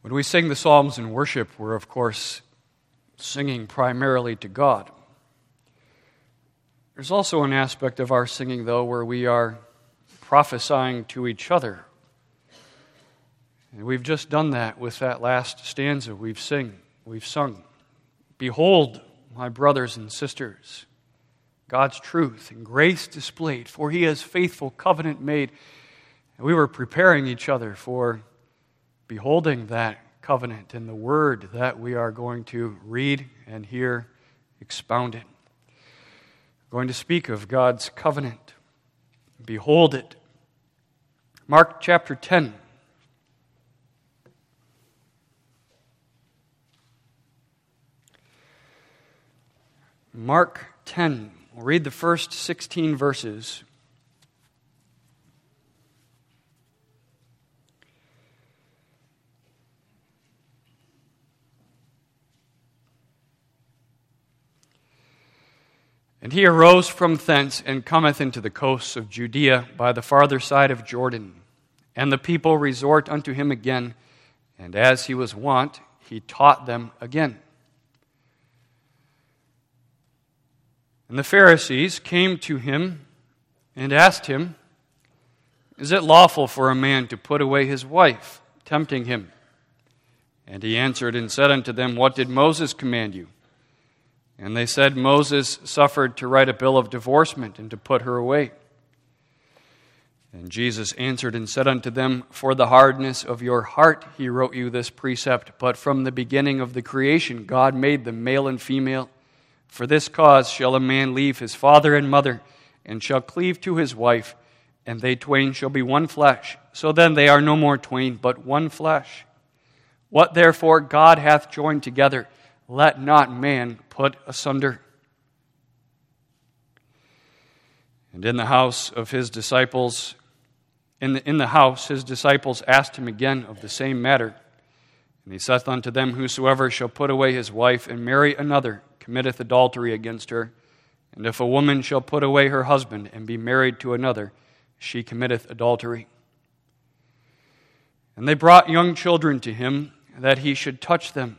When we sing the Psalms in worship, we're, of course, singing primarily to God. There's also an aspect of our singing, though, where we are prophesying to each other. And we've just done that with that last stanza we've sung. Behold, my brothers and sisters, God's truth and grace displayed, for He has faithful covenant made. And we were preparing each other for beholding that covenant and the word that we are going to read and hear expounded. We're going to speak of God's covenant. Behold it. Mark chapter 10. Mark 10. We'll read the first 16 verses. And he arose from thence, and cometh into the coasts of Judea by the farther side of Jordan. And the people resort unto him again, and as he was wont, he taught them again. And the Pharisees came to him and asked him, Is it lawful for a man to put away his wife? Tempting him. And he answered and said unto them, What did Moses command you? And they said, Moses suffered to write a bill of divorcement and to put her away. And Jesus answered and said unto them, For the hardness of your heart he wrote you this precept, but from the beginning of the creation God made them male and female. For this cause shall a man leave his father and mother, and shall cleave to his wife, and they twain shall be one flesh. So then they are no more twain, but one flesh. What therefore God hath joined together, let not man put asunder. And in the house his disciples asked him again of the same matter. And he saith unto them, Whosoever shall put away his wife and marry another committeth adultery against her. And if a woman shall put away her husband and be married to another, she committeth adultery. And they brought young children to him, that he should touch them.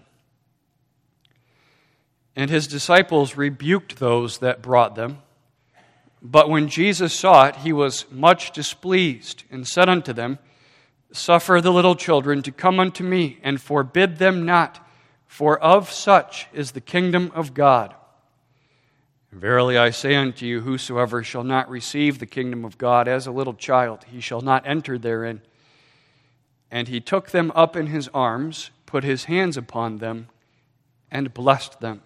And his disciples rebuked those that brought them. But when Jesus saw it, he was much displeased, and said unto them, Suffer the little children to come unto me, and forbid them not, for of such is the kingdom of God. And verily I say unto you, whosoever shall not receive the kingdom of God as a little child, he shall not enter therein. And he took them up in his arms, put his hands upon them, and blessed them.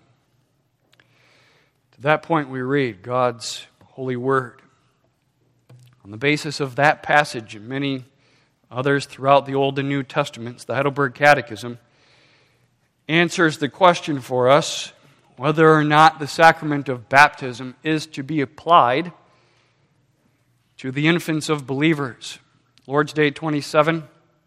To that point we read God's holy word. On the basis of that passage and many others throughout the Old and New Testaments, the Heidelberg Catechism answers the question for us whether or not the sacrament of baptism is to be applied to the infants of believers. Lord's Day 27,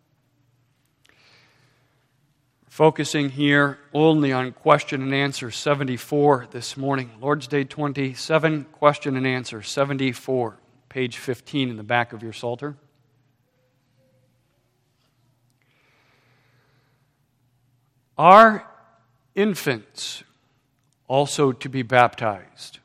focusing here only on question and answer 74 this morning. Lord's Day 27, question and answer 74, page 15 in the back of your Psalter. Are infants also to be baptized?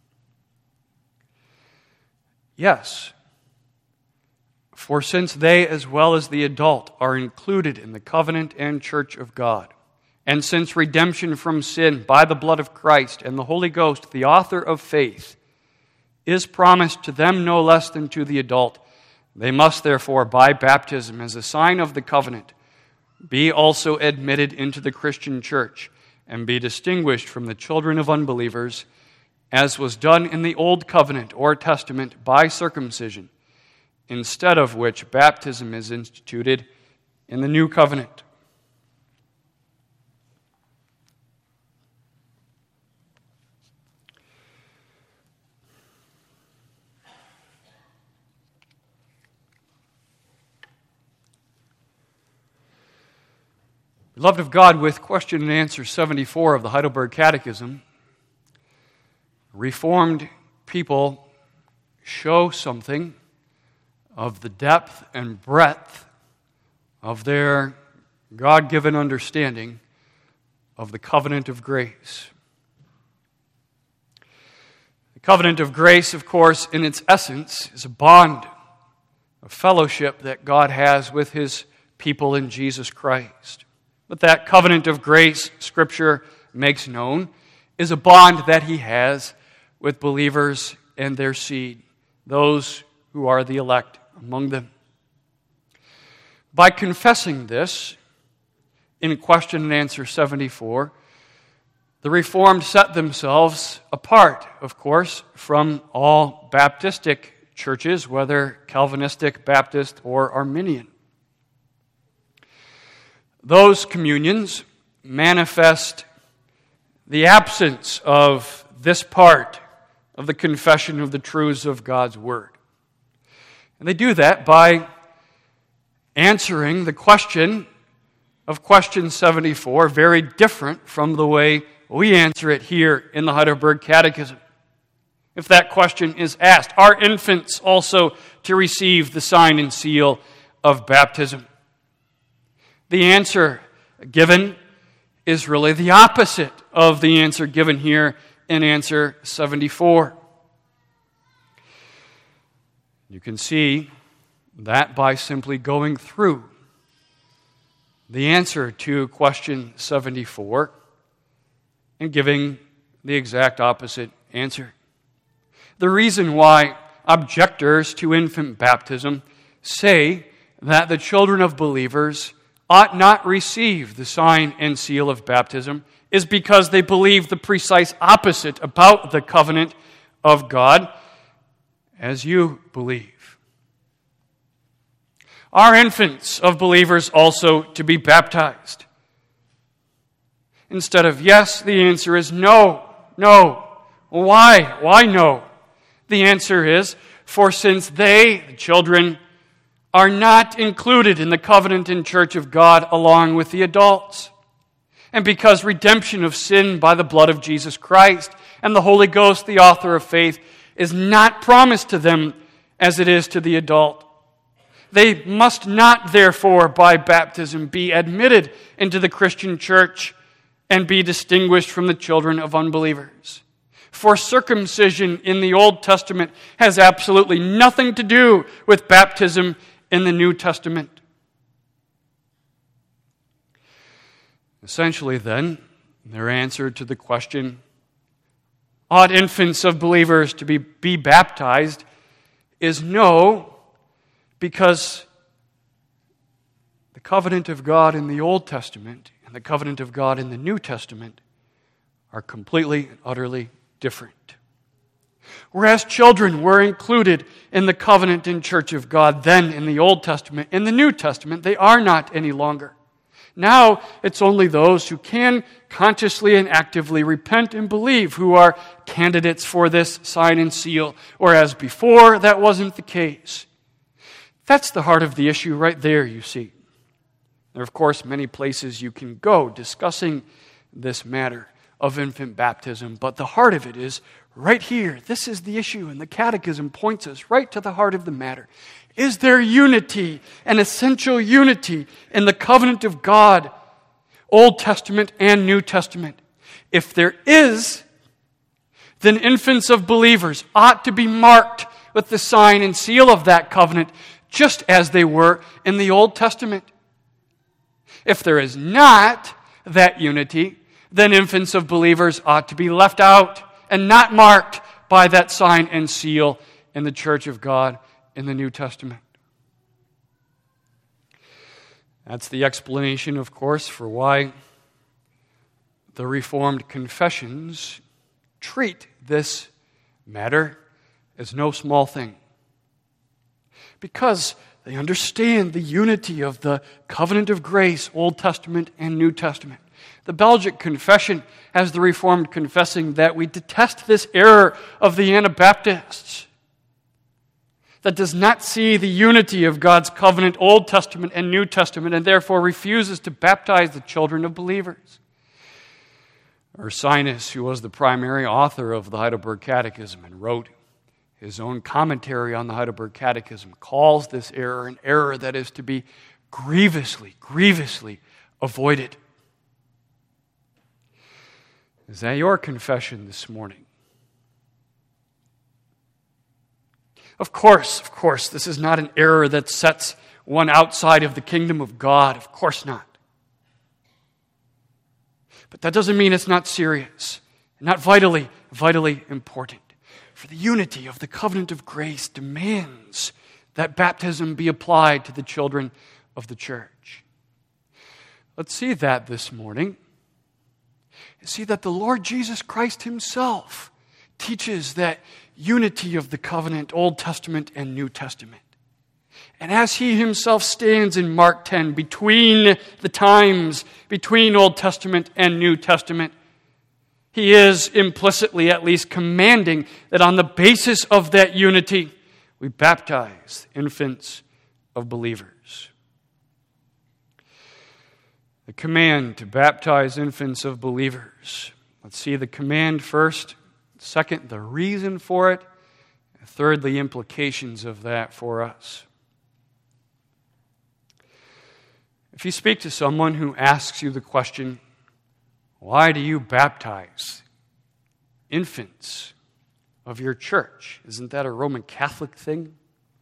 Yes. For since they, as well as the adult, are included in the covenant and church of God, and since redemption from sin by the blood of Christ and the Holy Ghost, the author of faith, is promised to them no less than to the adult, they must therefore, by baptism as a sign of the covenant, be also admitted into the Christian church and be distinguished from the children of unbelievers, as was done in the Old Covenant or Testament by circumcision, instead of which baptism is instituted in the New Covenant. Beloved of God, with question and answer 74 of the Heidelberg Catechism, Reformed people show something of the depth and breadth of their God-given understanding of the covenant of grace. The covenant of grace, of course, in its essence, is a bond, a fellowship that God has with His people in Jesus Christ. But that covenant of grace, Scripture makes known, is a bond that He has with believers and their seed, those who are the elect among them. By confessing this, in question and answer 74, the Reformed set themselves apart, of course, from all Baptistic churches, whether Calvinistic, Baptist, or Arminian. Those communions manifest the absence of this part of the confession of the truths of God's Word. And they do that by answering the question of question 74 very different from the way we answer it here in the Heidelberg Catechism. If that question is asked, are infants also to receive the sign and seal of baptism? The answer given is really the opposite of the answer given here in answer 74. You can see that by simply going through the answer to question 74 and giving the exact opposite answer. The reason why objectors to infant baptism say that the children of believers ought not receive the sign and seal of baptism is because they believe the precise opposite about the covenant of God, as you believe. Are infants of believers also to be baptized? Instead of yes, the answer is no. No. Why? Why no? The answer is, for since they, the children, are not included in the covenant and church of God along with the adults, and because redemption of sin by the blood of Jesus Christ and the Holy Ghost, the author of faith, is not promised to them as it is to the adult, they must not, therefore, by baptism be admitted into the Christian church and be distinguished from the children of unbelievers. For circumcision in the Old Testament has absolutely nothing to do with baptism in the New Testament. Essentially, then, their answer to the question, ought infants of believers to be baptized, is no, because the covenant of God in the Old Testament and the covenant of God in the New Testament are completely and utterly different. Whereas children were included in the covenant and church of God then in the Old Testament, in the New Testament they are not any longer. Now it's only those who can consciously and actively repent and believe who are candidates for this sign and seal, whereas before that wasn't the case. That's the heart of the issue right there, you see. There are, of course, many places you can go discussing this matter of infant baptism, but the heart of it is right here. This is the issue, and the Catechism points us right to the heart of the matter. Is there unity, an essential unity in the covenant of God, Old Testament and New Testament? If there is, then infants of believers ought to be marked with the sign and seal of that covenant, just as they were in the Old Testament. If there is not that unity, then infants of believers ought to be left out and not marked by that sign and seal in the church of God in the New Testament. That's the explanation, of course, for why the Reformed confessions treat this matter as no small thing. Because they understand the unity of the covenant of grace, Old Testament and New Testament. The Belgic Confession has the Reformed confessing that we detest this error of the Anabaptists that does not see the unity of God's covenant, Old Testament and New Testament, and therefore refuses to baptize the children of believers. Ursinus, who was the primary author of the Heidelberg Catechism and wrote his own commentary on the Heidelberg Catechism, calls this error an error that is to be grievously avoided. Is that your confession this morning? Of course, this is not an error that sets one outside of the kingdom of God. Of course not. But that doesn't mean it's not serious, not vitally important. For the unity of the covenant of grace demands that baptism be applied to the children of the church. Let's see that this morning. See that the Lord Jesus Christ himself teaches that unity of the covenant, Old Testament and New Testament. And as he himself stands in Mark 10, between the times, between Old Testament and New Testament, he is implicitly at least commanding that on the basis of that unity, we baptize infants of believers. The command to baptize infants of believers. Let's see the command first. Second, the reason for it. Third, the implications of that for us. If you speak to someone who asks you the question, why do you baptize infants of your church? Isn't that a Roman Catholic thing?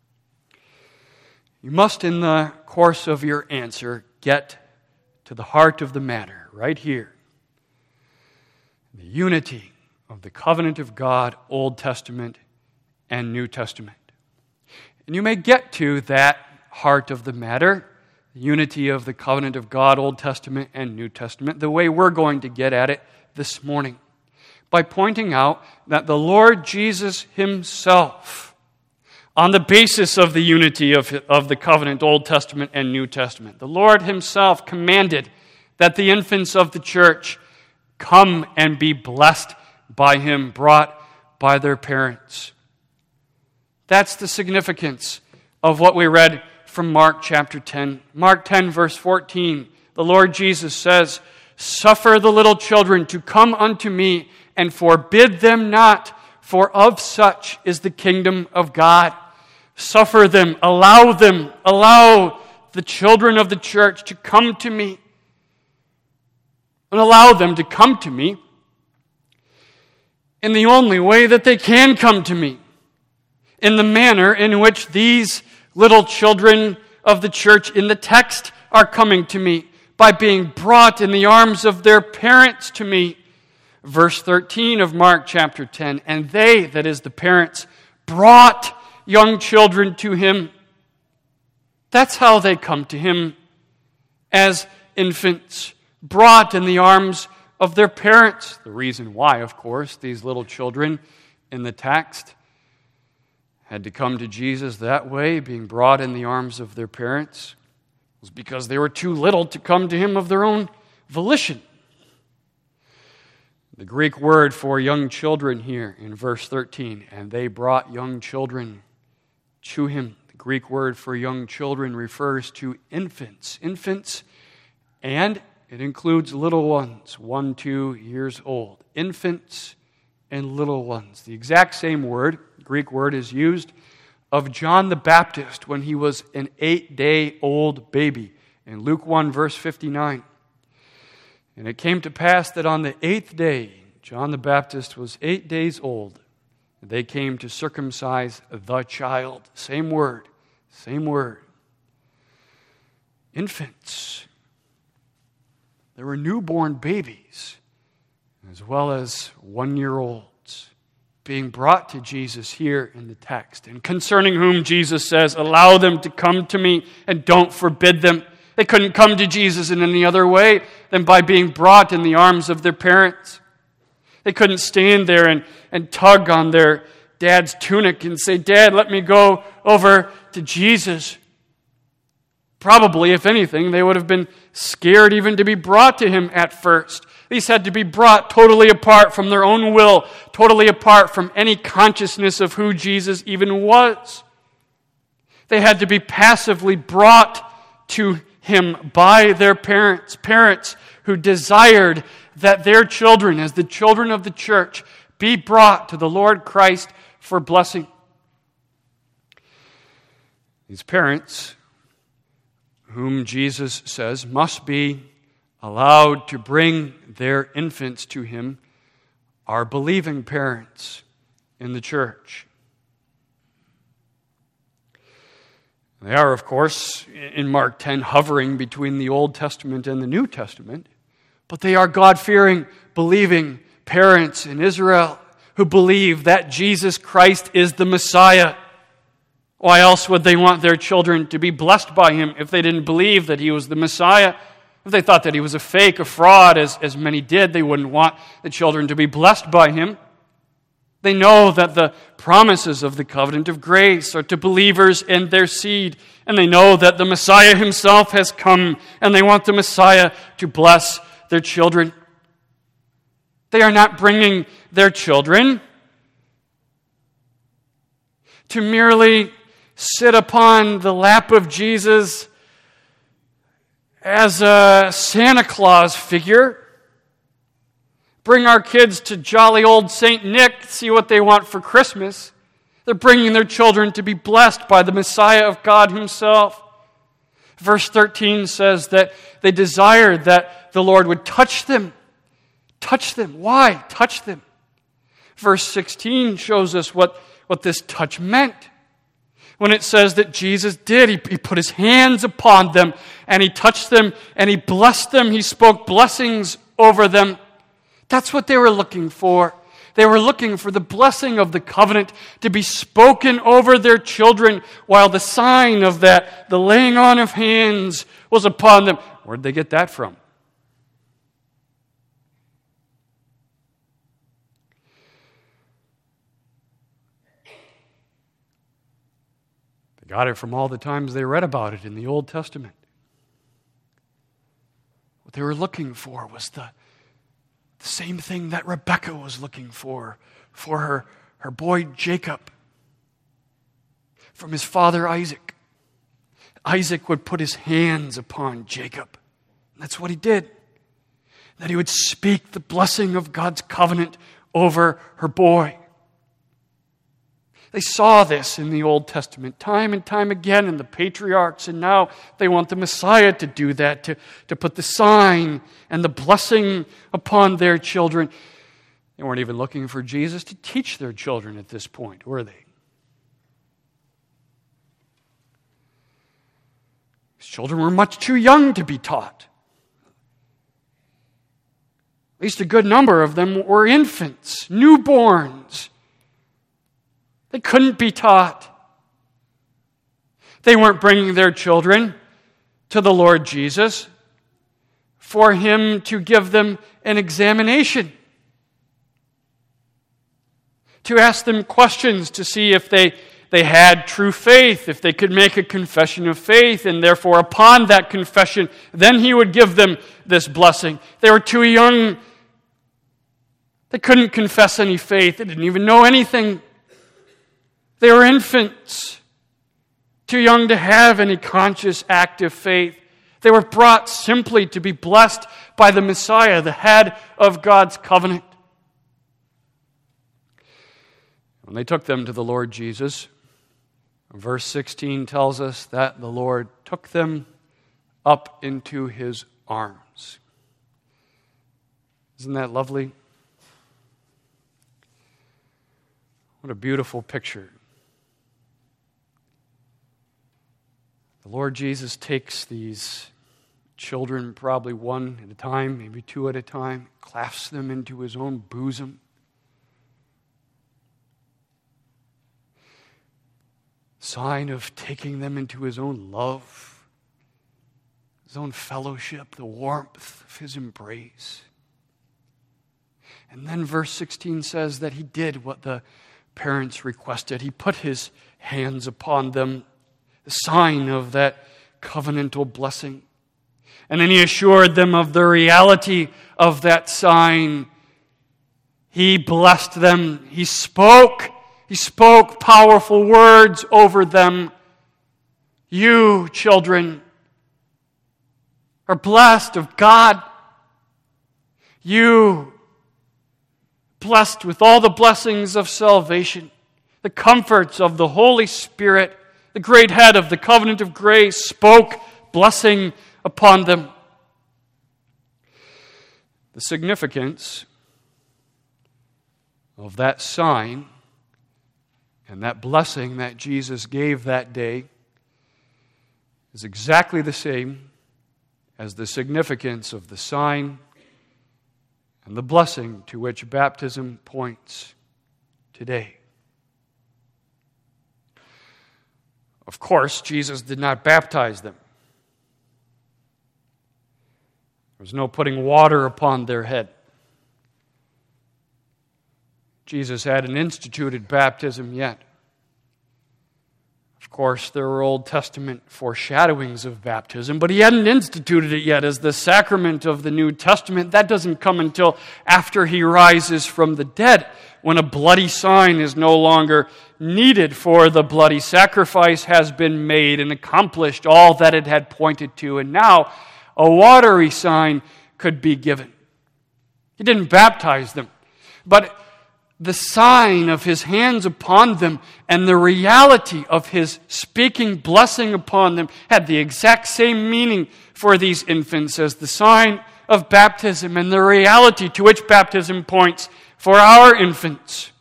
You must, in the course of your answer, get to the heart of the matter, right here. The unity of the covenant of God, Old Testament and New Testament. And you may get to that heart of the matter, the unity of the covenant of God, Old Testament and New Testament, the way we're going to get at it this morning, by pointing out that the Lord Jesus himself, on the basis of the unity of the covenant, Old Testament and New Testament, the Lord himself commanded that the infants of the church come and be blessed by him, brought by their parents. That's the significance of what we read from Mark chapter 10. Mark 10, verse 14, the Lord Jesus says, "Suffer the little children to come unto me, and forbid them not, for of such is the kingdom of God." Suffer them, allow the children of the church to come to me, and allow them to come to me in the only way that they can come to me, in the manner in which these little children of the church in the text are coming to me, by being brought in the arms of their parents to me. Verse 13 of Mark chapter 10, "And they," that is the parents, "brought young children to him." That's how they come to him, as infants, brought in the arms of their parents. The reason why, of course, these little children in the text had to come to Jesus that way, being brought in the arms of their parents, was because they were too little to come to him of their own volition. The Greek word for young children here in verse 13, "And they brought young children to him." The Greek word for young children refers to infants. Infants, and it includes little ones, 1-2 years old. Infants and little ones. The exact same word, Greek word, is used of John the Baptist when he was an 8-day-old baby in Luke 1, verse 59. "And it came to pass that on the 8th day, John the Baptist was 8 days old. They came to circumcise the child." Same word, same word. Infants. There were newborn babies, as well as 1-year-olds, being brought to Jesus here in the text, and concerning whom Jesus says, "Allow them to come to me and don't forbid them." They couldn't come to Jesus in any other way than by being brought in the arms of their parents. They couldn't stand there and tug on their dad's tunic and say, "Dad, let me go over to Jesus." Probably, if anything, they would have been scared even to be brought to him at first. These had to be brought totally apart from their own will, totally apart from any consciousness of who Jesus even was. They had to be passively brought to him by their parents, parents who desired that their children, as the children of the church, be brought to the Lord Christ for blessing. These parents, whom Jesus says must be allowed to bring their infants to him are believing parents in the church. They are, of course, in Mark 10, hovering between the Old Testament and the New Testament, but they are God-fearing, believing parents in Israel who believe that Jesus Christ is the Messiah. Why else would they want their children to be blessed by him if they didn't believe that he was the Messiah? If they thought that he was a fake, a fraud, as many did, they wouldn't want the children to be blessed by him. They know that the promises of the covenant of grace are to believers and their seed, and they know that the Messiah himself has come, and they want the Messiah to bless their children. They are not bringing their children to merely sit upon the lap of Jesus as a Santa Claus figure. Bring our kids to jolly old St. Nick, see what they want for Christmas. They're bringing their children to be blessed by the Messiah of God himself. Verse 13 says that they desired that the Lord would touch them. Touch them. Why? Touch them. Verse 16 shows us what this touch meant. When it says that Jesus did, he put his hands upon them, and he touched them, and he blessed them. He spoke blessings over them. That's what they were looking for. They were looking for the blessing of the covenant to be spoken over their children, while the sign of that, the laying on of hands, was upon them. Where did they get that from? They got it from all the times they read about it in the Old Testament. What they were looking for was the same thing that Rebekah was looking for her boy Jacob, from his father Isaac. Isaac would put his hands upon Jacob. That's what he did. That he would speak the blessing of God's covenant over her boy. They saw this in the Old Testament time and time again in the patriarchs, and now they want the Messiah to do that, to put the sign and the blessing upon their children. They weren't even looking for Jesus to teach their children at this point, were they? His children were much too young to be taught. At least a good number of them were infants, newborns. They couldn't be taught. They weren't bringing their children to the Lord Jesus for him to give them an examination, to ask them questions to see if they had true faith, if they could make a confession of faith, and therefore upon that confession, then he would give them this blessing. They were too young. They couldn't confess any faith. They didn't even know anything. They were infants, too young to have any conscious, active faith. They were brought simply to be blessed by the Messiah, the head of God's covenant. When they took them to the Lord Jesus, verse 16 tells us that the Lord took them up into his arms. Isn't that lovely? What a beautiful picture. The Lord Jesus takes these children, probably one at a time, maybe two at a time, clasps them into his own bosom. Sign of taking them into his own love, his own fellowship, the warmth of his embrace. And then verse 16 says that he did what the parents requested. He put his hands upon them, the sign of that covenantal blessing. And then he assured them of the reality of that sign. He blessed them. He spoke powerful words over them. You, children, are blessed of God. You, blessed with all the blessings of salvation, the comforts of the Holy Spirit. The great head of the covenant of grace spoke blessing upon them. The significance of that sign and that blessing that Jesus gave that day is exactly the same as the significance of the sign and the blessing to which baptism points today. Of course, Jesus did not baptize them. There was no putting water upon their head. Jesus hadn't instituted baptism yet. Of course, there were Old Testament foreshadowings of baptism, but he hadn't instituted it yet as the sacrament of the New Testament. That doesn't come until after he rises from the dead, when a bloody sign is no longer needed, for the bloody sacrifice has been made and accomplished all that it had pointed to, and now a watery sign could be given. He didn't baptize them, but the sign of his hands upon them and the reality of his speaking blessing upon them had the exact same meaning for these infants as the sign of baptism and the reality to which baptism points for our infants.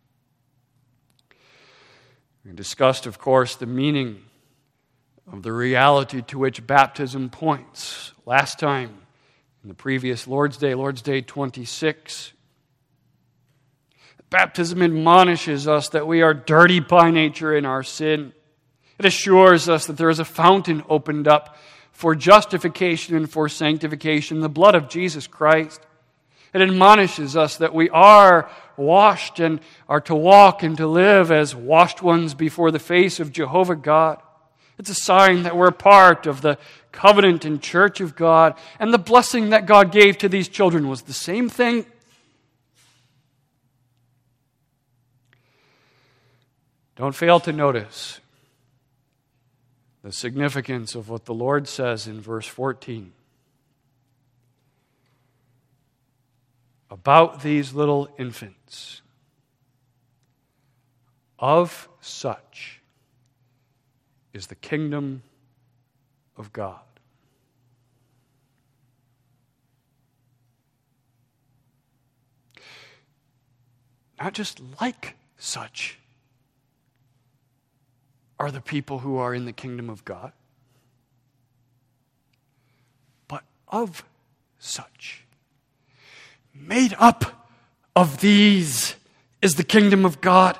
We discussed, of course, the meaning of the reality to which baptism points last time in the previous Lord's Day 26. Baptism admonishes us that we are dirty by nature in our sin. It assures us that there is a fountain opened up for justification and for sanctification, the blood of Jesus Christ. It admonishes us that we are washed and are to walk and to live as washed ones before the face of Jehovah God. It's a sign that we're part of the covenant and church of God, and the blessing that God gave to these children was the same thing. Don't fail to notice the significance of what the Lord says in verse 14 about these little infants. Of such is the kingdom of God. Not just like such are the people who are in the kingdom of God, but of such, made up of these, is the kingdom of God.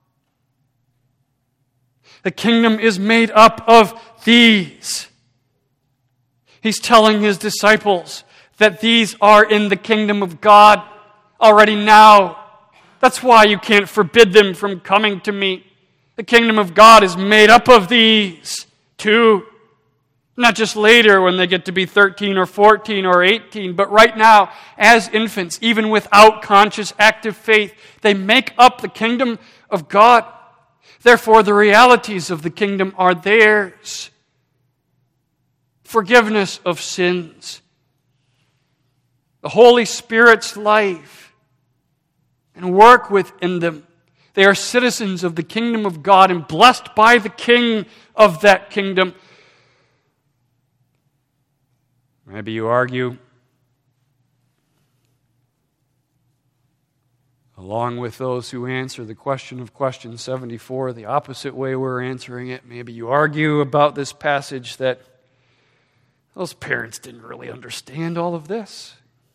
The kingdom is made up of these. He's telling his disciples that these are in the kingdom of God already now. That's why you can't forbid them from coming to me. The kingdom of God is made up of these too. Not just later when they get to be 13 or 14 or 18, but right now, as infants, even without conscious active faith, they make up the kingdom of God. Therefore, the realities of the kingdom are theirs. Forgiveness of sins, the Holy Spirit's life, and work within them. They are citizens of the kingdom of God and blessed by the King of that kingdom. Maybe you argue, along with those who answer the question of question 74, the opposite way we're answering it. Maybe you argue about this passage that those parents didn't really understand all of this.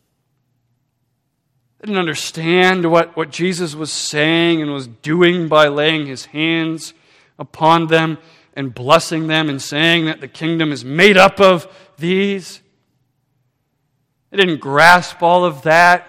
They didn't understand what Jesus was saying and was doing by laying his hands upon them and blessing them and saying that the kingdom is made up of these. They didn't grasp all of that.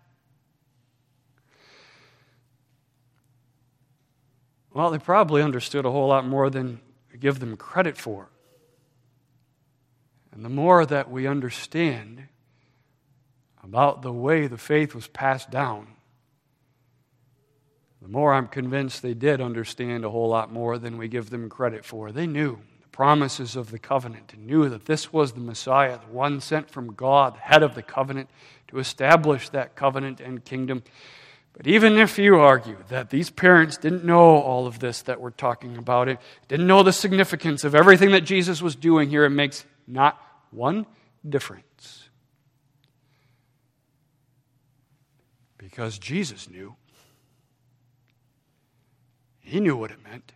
Well, they probably understood a whole lot more than we give them credit for. And the more that we understand about the way the faith was passed down, the more I'm convinced they did understand a whole lot more than we give them credit for. They knew the promises of the covenant and knew that this was the Messiah, the one sent from God, the head of the covenant, to establish that covenant and kingdom. But even if you argue that these parents didn't know all of this that we're talking about, it didn't know the significance of everything that Jesus was doing here, it makes not one difference. Because Jesus knew. He knew what it meant.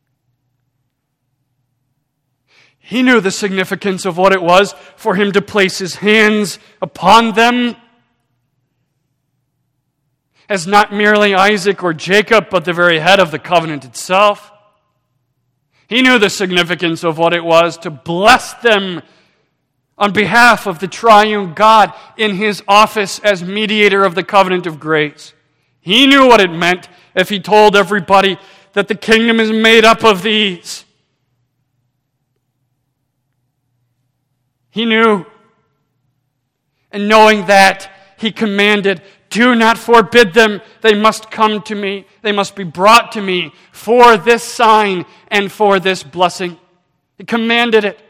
He knew the significance of what it was for him to place his hands upon them as not merely Isaac or Jacob, but the very head of the covenant itself. He knew the significance of what it was to bless them on behalf of the triune God in his office as mediator of the covenant of grace. He knew what it meant if he told everybody that the kingdom is made up of these. He knew. And knowing that, he commanded, do not forbid them. They must come to me. They must be brought to me for this sign and for this blessing. He commanded it.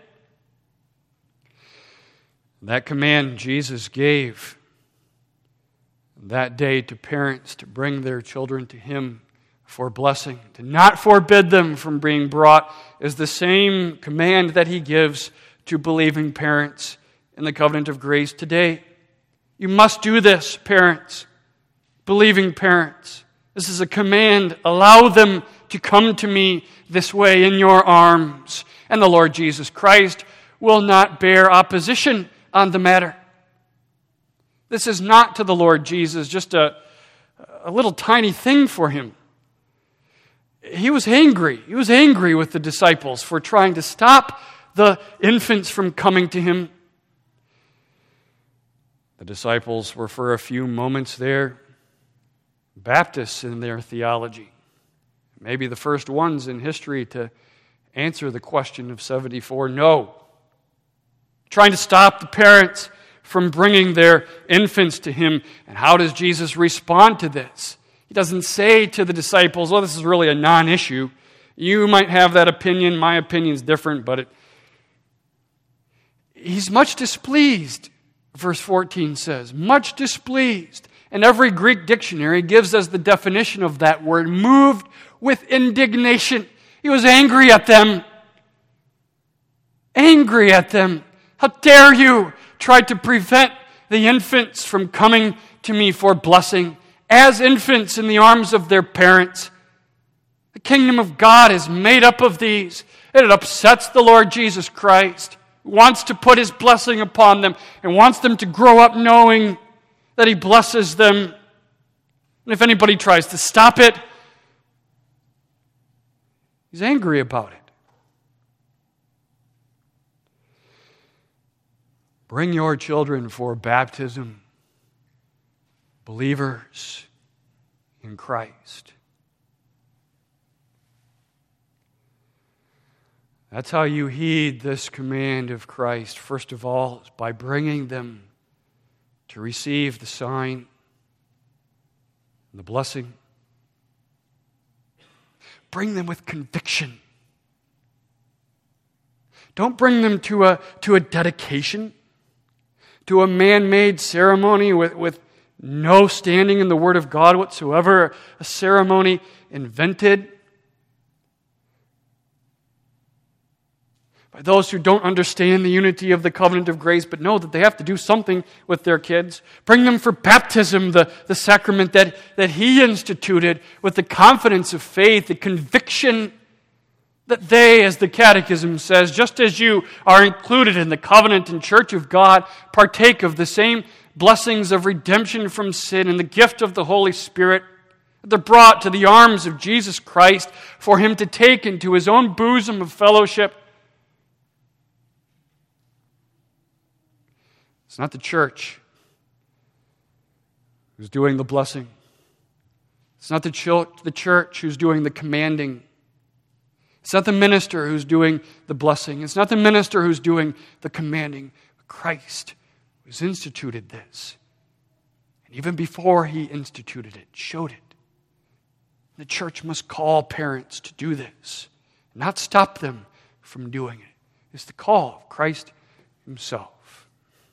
That command Jesus gave that day to parents to bring their children to him for blessing, to not forbid them from being brought, is the same command that he gives to believing parents in the covenant of grace today. You must do this, parents, believing parents. This is a command. Allow them to come to me this way in your arms. And the Lord Jesus Christ will not bear opposition on the matter. This is not to the Lord Jesus just a little tiny thing for him. He was angry. He was angry with the disciples for trying to stop the infants from coming to him. The disciples were for a few moments there Baptists in their theology. Maybe the first ones in history to answer the question of 74 no. Trying to stop the parents from bringing their infants to him. And how does Jesus respond to this? He doesn't say to the disciples, well, this is really a non-issue. You might have that opinion. My opinion's different, but he's much displeased, verse 14 says. Much displeased. And every Greek dictionary gives us the definition of that word, moved with indignation. He was angry at them. Angry at them. How dare you try to prevent the infants from coming to me for blessing as infants in the arms of their parents. The kingdom of God is made up of these. It upsets the Lord Jesus Christ, who wants to put his blessing upon them and wants them to grow up knowing that he blesses them. And if anybody tries to stop it, he's angry about it. Bring your children for baptism, believers in Christ. That's how you heed this command of Christ. First of all, is by bringing them to receive the sign and the blessing. Bring them with conviction. Don't bring them to a dedication, to a man-made ceremony with no standing in the Word of God whatsoever, a ceremony invented by those who don't understand the unity of the covenant of grace, but know that they have to do something with their kids. Bring them for baptism, the sacrament that he instituted, with the confidence of faith, the conviction that they, as the Catechism says, just as you are included in the covenant and church of God, partake of the same blessings of redemption from sin and the gift of the Holy Spirit. They're brought to the arms of Jesus Christ for him to take into his own bosom of fellowship. It's not the church who's doing the blessing. It's not the church who's doing the commanding. It's not the minister who's doing the blessing. It's not the minister who's doing the commanding. Christ who's instituted this. And even before he instituted it, showed it. The church must call parents to do this, not stop them from doing it. It's the call of Christ himself.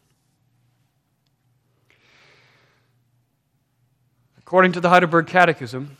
According to the Heidelberg Catechism,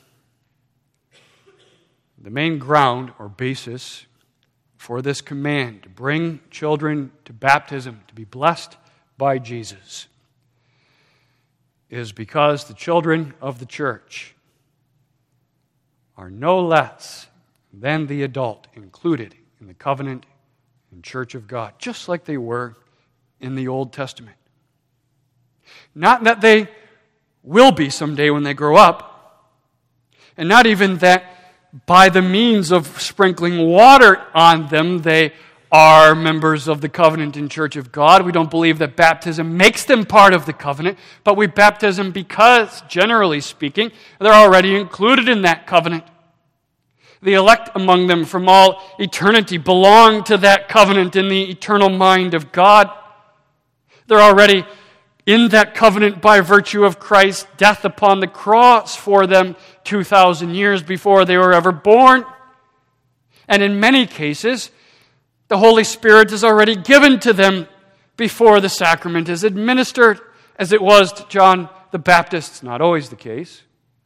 the main ground or basis for this command to bring children to baptism, to be blessed by Jesus, is because the children of the church are no less than the adult included in the covenant and church of God, just like they were in the Old Testament. Not that they will be someday when they grow up, and not even that by the means of sprinkling water on them they are members of the covenant and church of God. We don't believe that baptism makes them part of the covenant, but we baptize them because, generally speaking, they're already included in that covenant. The elect among them from all eternity belong to that covenant in the eternal mind of God. They're already in that covenant by virtue of Christ's death upon the cross for them 2,000 years before they were ever born. And in many cases, the Holy Spirit is already given to them before the sacrament is administered, as it was to John the Baptist. It's not always the case.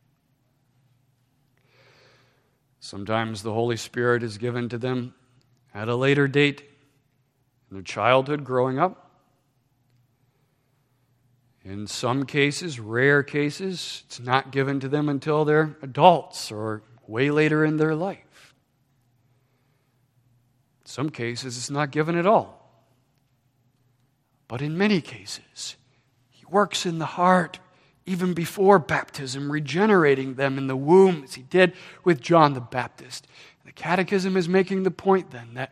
Sometimes the Holy Spirit is given to them at a later date, in their childhood, growing up. In some cases, rare cases, it's not given to them until they're adults or way later in their life. In some cases, it's not given at all. But in many cases, He works in the heart even before baptism, regenerating them in the womb, as He did with John the Baptist. The Catechism is making the point then that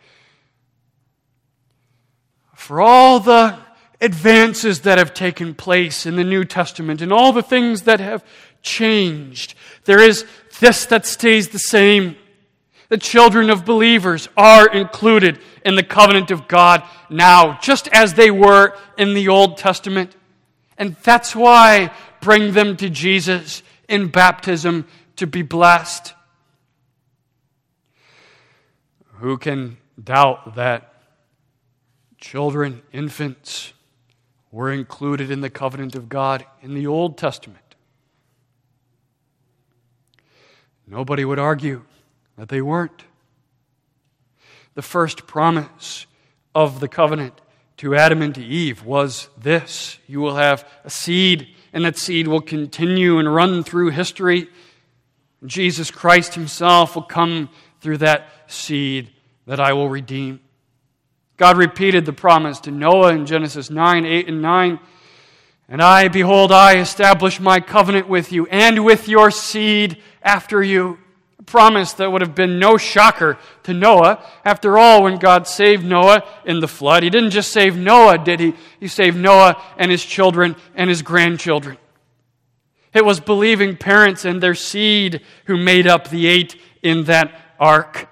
for all the advances that have taken place in the New Testament and all the things that have changed, there is this that stays the same. The children of believers are included in the covenant of God now, just as they were in the Old Testament. And that's why bring them to Jesus in baptism to be blessed. Who can doubt that children, infants, were included in the covenant of God in the Old Testament? Nobody would argue that they weren't. The first promise of the covenant to Adam and to Eve was this: you will have a seed, and that seed will continue and run through history. Jesus Christ Himself will come through that seed that I will redeem. God repeated the promise to Noah in Genesis 9, 8, and 9. And I, behold, I establish my covenant with you and with your seed after you. A promise that would have been no shocker to Noah. After all, when God saved Noah in the flood, He didn't just save Noah, did He? He saved Noah and his children and his grandchildren. It was believing parents and their seed who made up the 8 in that ark.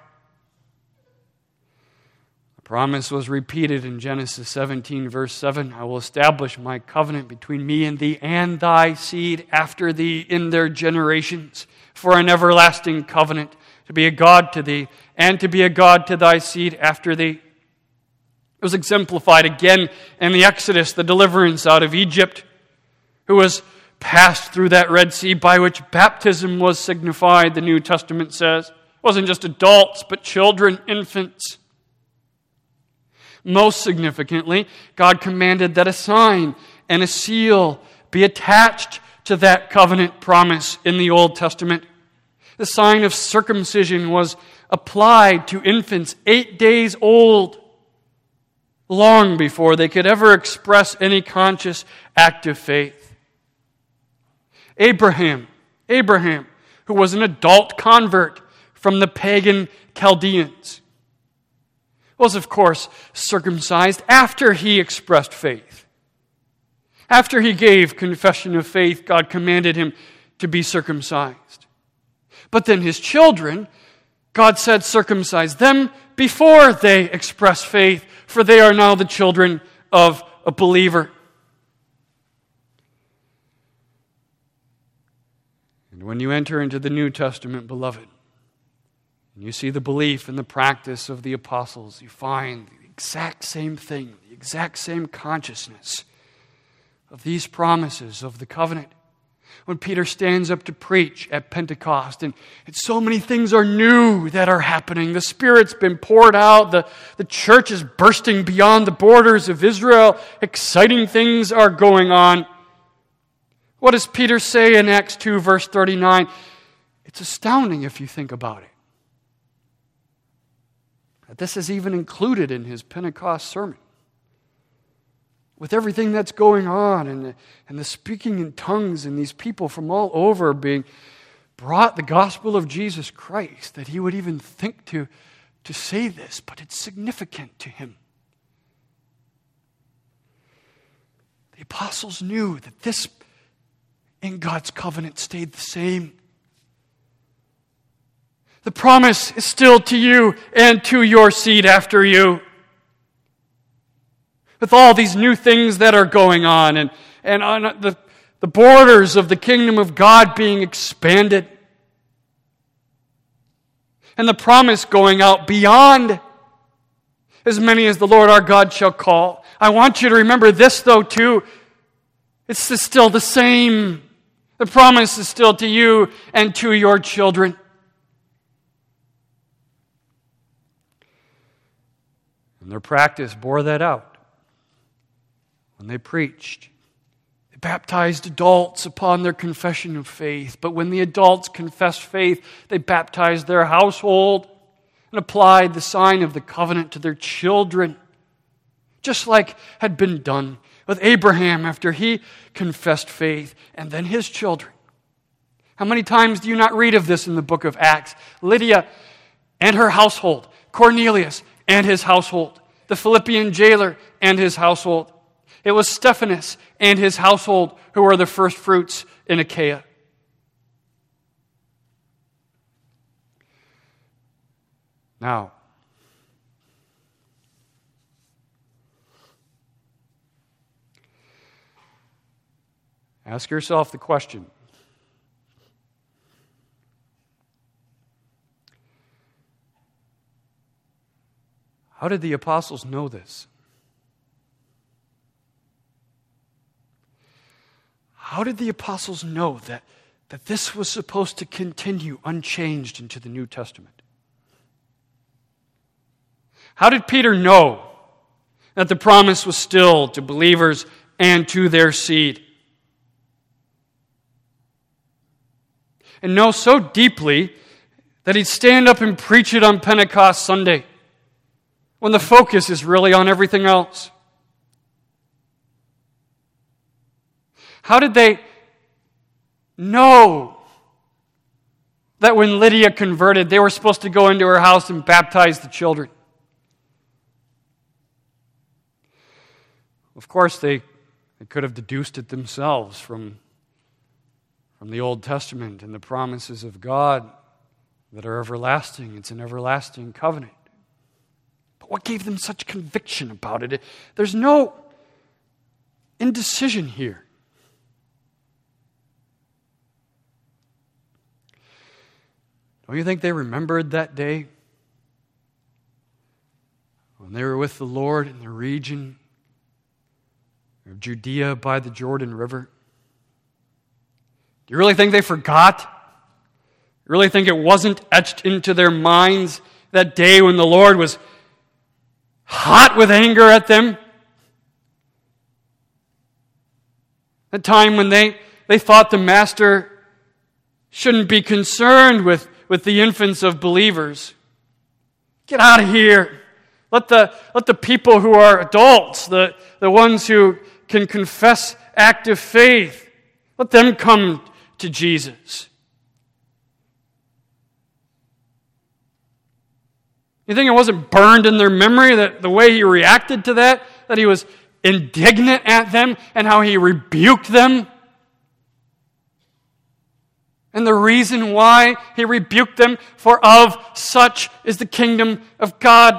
Promise was repeated in Genesis 17, verse 7. I will establish my covenant between me and thee and thy seed after thee in their generations for an everlasting covenant, to be a God to thee and to be a God to thy seed after thee. It was exemplified again in the Exodus, the deliverance out of Egypt, who was passed through that Red Sea by which baptism was signified, the New Testament says. It wasn't just adults, but children, infants. Most significantly, God commanded that a sign and a seal be attached to that covenant promise in the Old Testament. The sign of circumcision was applied to infants 8 days old, long before they could ever express any conscious act of faith. Abraham, who was an adult convert from the pagan Chaldeans, was, of course, circumcised after he expressed faith. After he gave confession of faith, God commanded him to be circumcised. But then his children, God said, circumcise them before they express faith, for they are now the children of a believer. And when you enter into the New Testament, beloved, and you see the belief and the practice of the apostles, you find the exact same thing, the exact same consciousness of these promises of the covenant. When Peter stands up to preach at Pentecost, and so many things are new that are happening. The Spirit's been poured out. The church is bursting beyond the borders of Israel. Exciting things are going on. What does Peter say in Acts 2, verse 39? It's astounding if you think about it. That this is even included in his Pentecost sermon. With everything that's going on and the speaking in tongues and these people from all over being brought the gospel of Jesus Christ, that he would even think to say this, but it's significant to him. The apostles knew that this in God's covenant stayed the same. The promise is still to you and to your seed after you. With all these new things that are going on and on the borders of the kingdom of God being expanded. And the promise going out beyond as many as the Lord our God shall call. I want you to remember this though too. It's still the same. The promise is still to you and to your children. And their practice bore that out. When they preached, they baptized adults upon their confession of faith. But when the adults confessed faith, they baptized their household and applied the sign of the covenant to their children, just like had been done with Abraham after he confessed faith, and then his children. How many times do you not read of this in the book of Acts? Lydia and her household, Cornelius and his household, the Philippian jailer and his household. It was Stephanus and his household who were the first fruits in Achaia. Now, ask yourself the question. How did the apostles know this? How did the apostles know that this was supposed to continue unchanged into the New Testament? How did Peter know that the promise was still to believers and to their seed? And know so deeply that he'd stand up and preach it on Pentecost Sunday when the focus is really on everything else? How did they know that when Lydia converted, they were supposed to go into her house and baptize the children? Of course, they could have deduced it themselves from the Old Testament and the promises of God that are everlasting. It's an everlasting covenant. But what gave them such conviction about it? There's no indecision here. Don't you think they remembered that day when they were with the Lord in the region of Judea by the Jordan River? Do you really think they forgot? You really think it wasn't etched into their minds that day when the Lord was hot with anger at them? That time when they thought the Master shouldn't be concerned with the infants of believers. Get out of here. Let the people who are adults, the ones who can confess active faith, let them come to Jesus. You think it wasn't burned in their memory that the way he reacted to that he was indignant at them and how he rebuked them? And the reason why he rebuked them, for of such is the kingdom of God.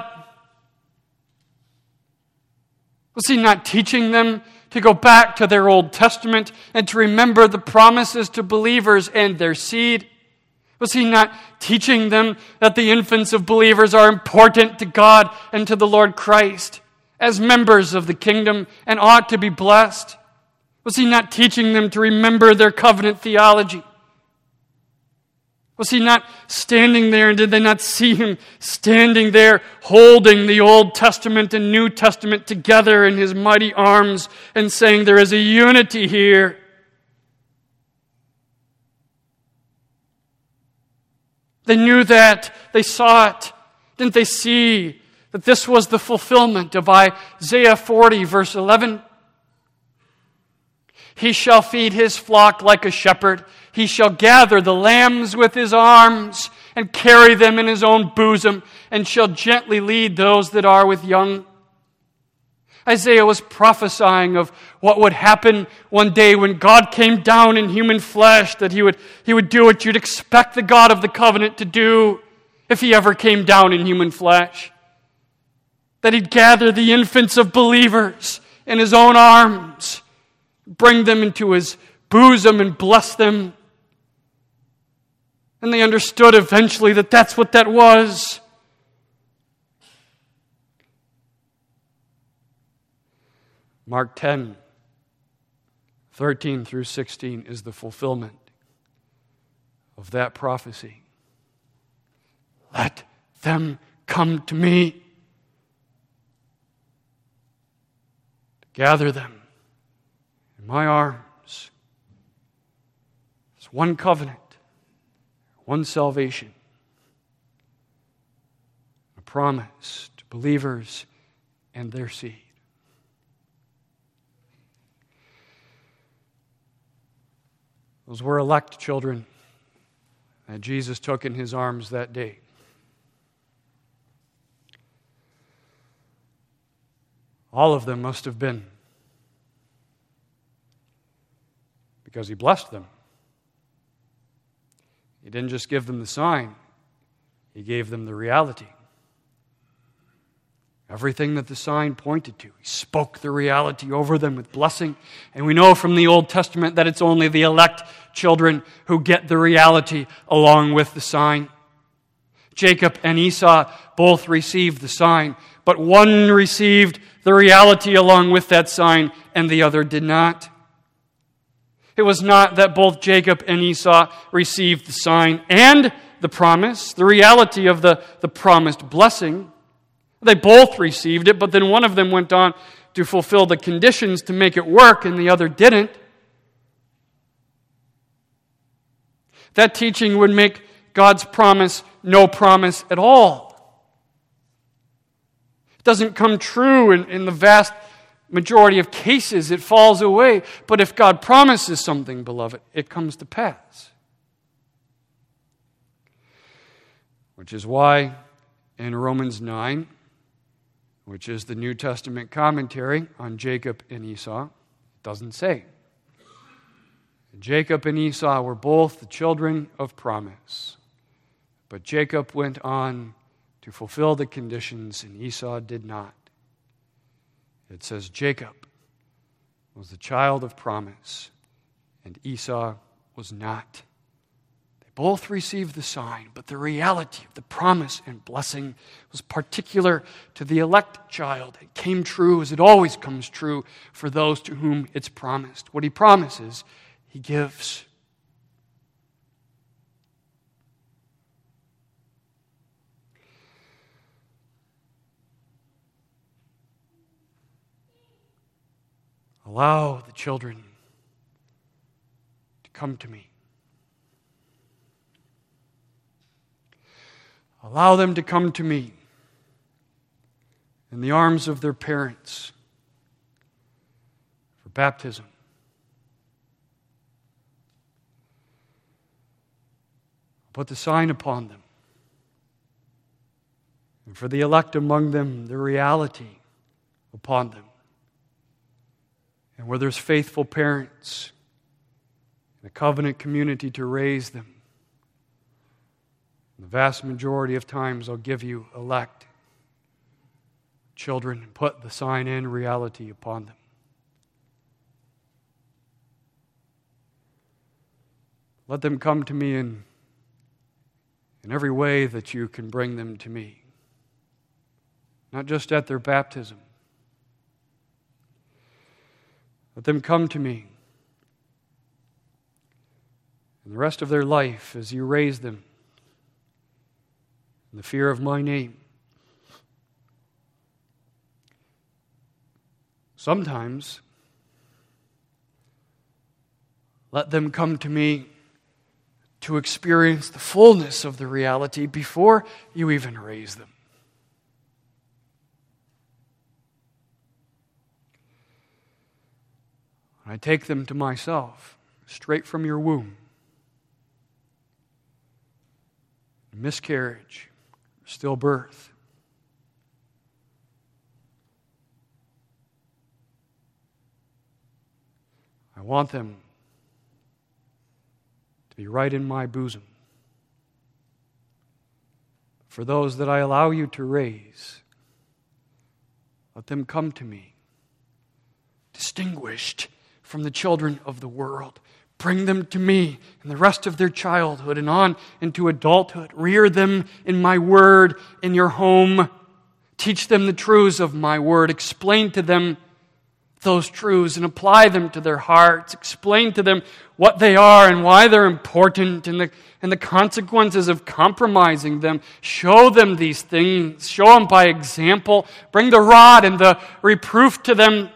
Was he not teaching them to go back to their Old Testament and to remember the promises to believers and their seed? Was he not teaching them that the infants of believers are important to God and to the Lord Christ as members of the kingdom and ought to be blessed? Was he not teaching them to remember their covenant theology? Was he not standing there, and did they not see him standing there holding the Old Testament and New Testament together in his mighty arms and saying there is a unity here? They knew that. They saw it. Didn't they see that this was the fulfillment of Isaiah 40, verse 11? He shall feed his flock like a shepherd. He shall gather the lambs with his arms and carry them in his own bosom, and shall gently lead those that are with young. Isaiah was prophesying of what would happen one day when God came down in human flesh, that he would do what you'd expect the God of the covenant to do if he ever came down in human flesh. That he'd gather the infants of believers in his own arms, bring them into his bosom and bless them. And they understood eventually that that's what that was. Mark 10, 13 through 16 is the fulfillment of that prophecy. Let them come to me. Gather them in my arms. It's one covenant, one salvation, a promise to believers and their seed. Those were elect children that Jesus took in his arms that day. All of them must have been, because he blessed them. He didn't just give them the sign, he gave them the reality. Everything that the sign pointed to, he spoke the reality over them with blessing. And we know from the Old Testament that it's only the elect children who get the reality along with the sign. Jacob and Esau both received the sign, but one received the reality along with that sign, and the other did not. It was not that both Jacob and Esau received the sign and the promise, the reality of the promised blessing. They both received it, but then one of them went on to fulfill the conditions to make it work, and the other didn't. That teaching would make God's promise no promise at all. It doesn't come true in the vast majority of cases. It falls away. But if God promises something, beloved, it comes to pass. Which is why in Romans 9, which is the New Testament commentary on Jacob and Esau, it doesn't say. Jacob and Esau were both the children of promise. But Jacob went on to fulfill the conditions, and Esau did not. It says Jacob was the child of promise, and Esau was not. Both received the sign, but the reality of the promise and blessing was particular to the elect child. It came true as it always comes true for those to whom it's promised. What he promises, he gives. Allow the children to come to me. Allow them to come to me in the arms of their parents for baptism. Put the sign upon them. And for the elect among them, the reality upon them. And where there's faithful parents and a covenant community to raise them, the vast majority of times I'll give you elect children and put the sign in reality upon them. Let them come to me in every way that you can bring them to me. Not just at their baptism. Let them come to me in the rest of their life as you raise them in the fear of my name. Sometimes, let them come to me to experience the fullness of the reality before you even raise them. I take them to myself, straight from your womb. Miscarriage, stillbirth. I want them to be right in my bosom. For those that I allow you to raise, let them come to me, distinguished from the children of the world. Bring them to me in the rest of their childhood and on into adulthood. Rear them in my word in your home. Teach them the truths of my word. Explain to them those truths and apply them to their hearts. Explain to them what they are and why they're important and the consequences of compromising them. Show them these things. Show them by example. Bring the rod and the reproof to them.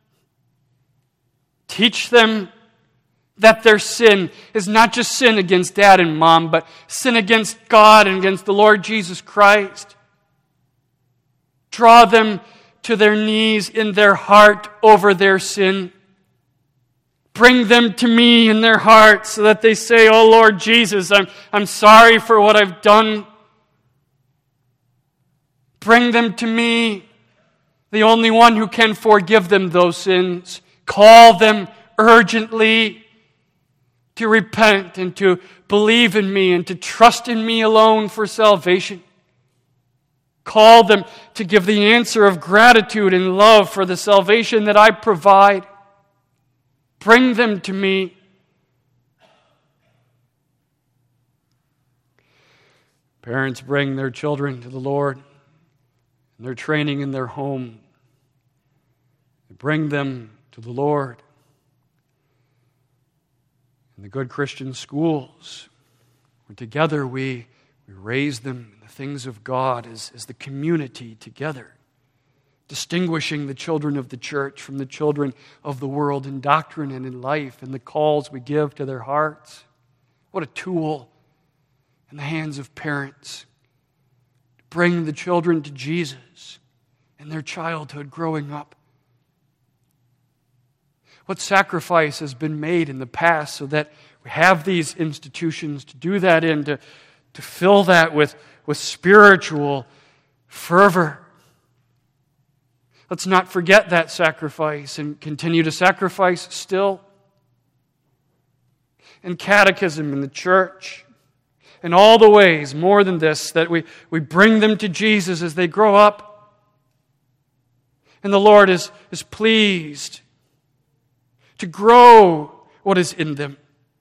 Teach them that their sin is not just sin against dad and mom, but sin against God and against the Lord Jesus Christ. Draw them to their knees in their heart over their sin. Bring them to me in their heart so that they say, "Oh Lord Jesus, I'm sorry for what I've done." Bring them to me, the only one who can forgive them those sins. Call them urgently to repent and to believe in me and to trust in me alone for salvation. Call them to give the answer of gratitude and love for the salvation that I provide. Bring them to me. Parents bring their children to the Lord, and they're training in their home. They bring them to the Lord. In the good Christian schools, where together we raise them in the things of God as the community together, distinguishing the children of the church from the children of the world in doctrine and in life and the calls we give to their hearts. What a tool in the hands of parents to bring the children to Jesus in their childhood growing up. What sacrifice has been made in the past so that we have these institutions to do that in, to fill that with spiritual fervor. Let's not forget that sacrifice and continue to sacrifice still. And catechism in the church. In all the ways, more than this, that we bring them to Jesus as they grow up. And the Lord is pleased to grow what is in them,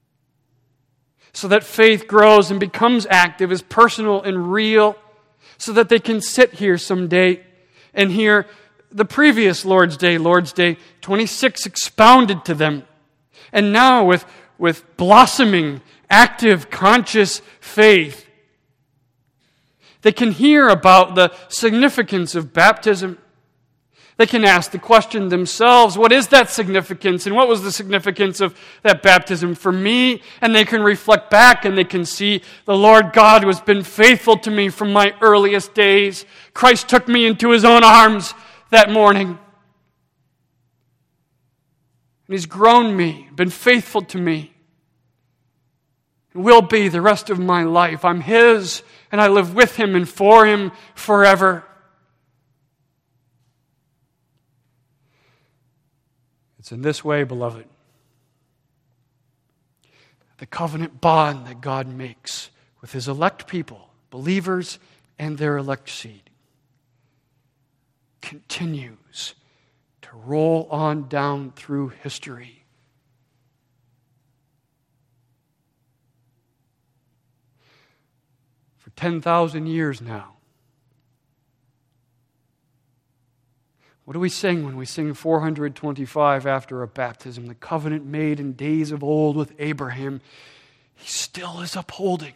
so that faith grows and becomes active, is personal and real, so that they can sit here someday and hear the previous Lord's Day 26, expounded to them. And now with blossoming, active, conscious faith, they can hear about the significance of baptism. They can ask the question themselves, what is that significance? And what was the significance of that baptism for me? And they can reflect back and they can see the Lord God who has been faithful to me from my earliest days. Christ took me into His own arms that morning. And He's grown me, been faithful to me. And will be the rest of my life. I'm His and I live with Him and for Him forever. It's in this way, beloved, the covenant bond that God makes with His elect people, believers and their elect seed, continues to roll on down through history. For 10,000 years now. What do we sing when we sing 425 after a baptism? The covenant made in days of old with Abraham, He still is upholding.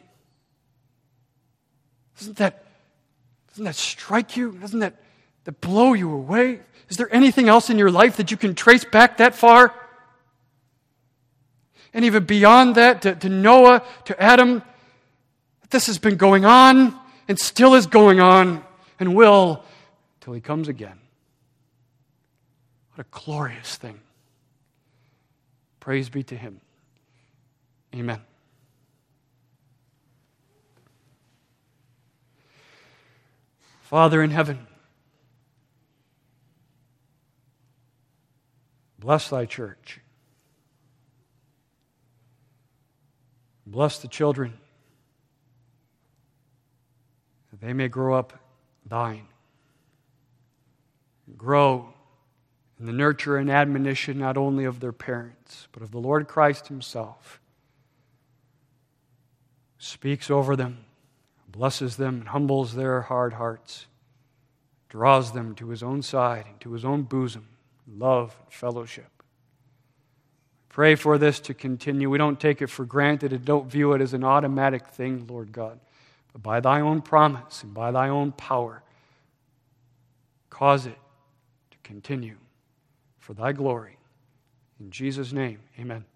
Doesn't that strike you? Doesn't that blow you away? Is there anything else in your life that you can trace back that far? and even beyond that, to Noah, to Adam, this has been going on and still is going on and will till He comes again. What a glorious thing. Praise be to Him. Amen. Father in heaven, bless Thy church. Bless the children, that they may grow up Thine. Grow in the nurture and admonition not only of their parents, but of the Lord Christ Himself. Speaks over them, blesses them, and humbles their hard hearts, draws them to His own side and to His own bosom, love and fellowship. Pray for this to continue. We don't take it for granted and don't view it as an automatic thing, Lord God. But by Thy own promise and by Thy own power, cause it to continue for Thy glory. In Jesus' name, amen.